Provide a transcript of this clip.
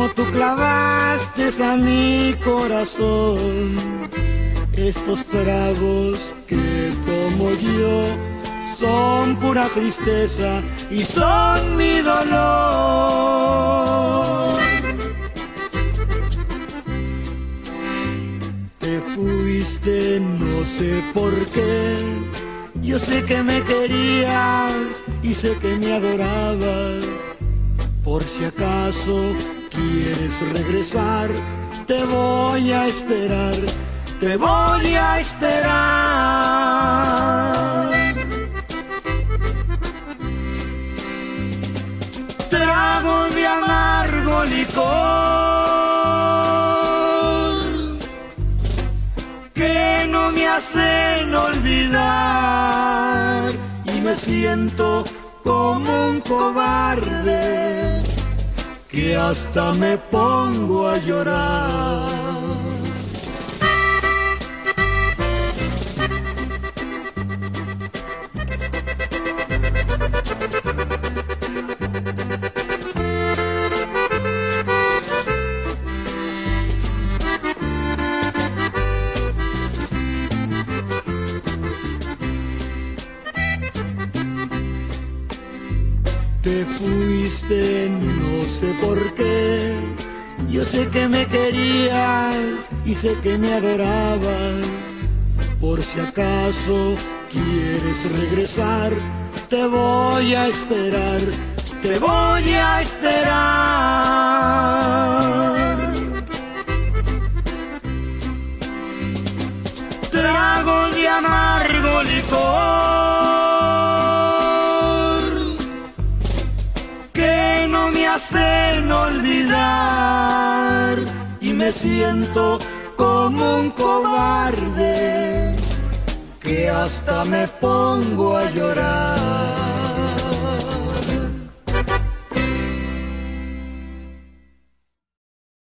tú clavaste a mi corazón estos tragos que como yo son pura tristeza y son mi dolor. Te fuiste, no sé por qué. Yo sé que me querías y sé que me adorabas. Por si acaso quieres regresar, te voy a esperar, te voy a esperar. Tragos de amargo licor que no me hacen olvidar y me siento como un cobarde que hasta me pongo a llorar. Te fuiste, no sé por qué. Yo sé que me querías y sé que me adorabas. Por si acaso quieres regresar, te voy a esperar, te voy a esperar. Trago de amargo licor hacen olvidar y me siento como un cobarde que hasta me pongo a llorar.